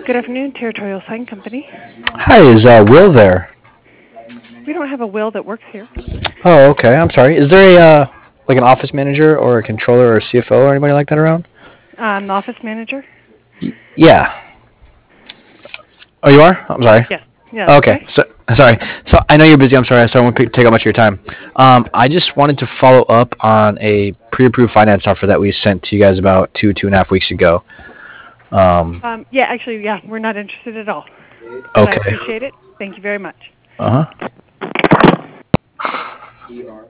Good afternoon, Territorial Sign Company. Hi, is Will there? We don't have a Will that works here. Oh, okay. I'm sorry. Is there like an office manager or a controller or a CFO or anybody like that around? I'm the office manager. Yeah. Oh, you are? I'm sorry. Yes. Yeah, that's Okay. okay. So sorry. So I know you're busy. I'm sorry. So I won't take up much of your time. I just wanted to follow up on a pre-approved finance offer that we sent to you guys about 2.5 weeks ago. Um, Yeah, actually, yeah, we're not interested at all. But I okay. appreciate it. Thank you very much. Uh huh.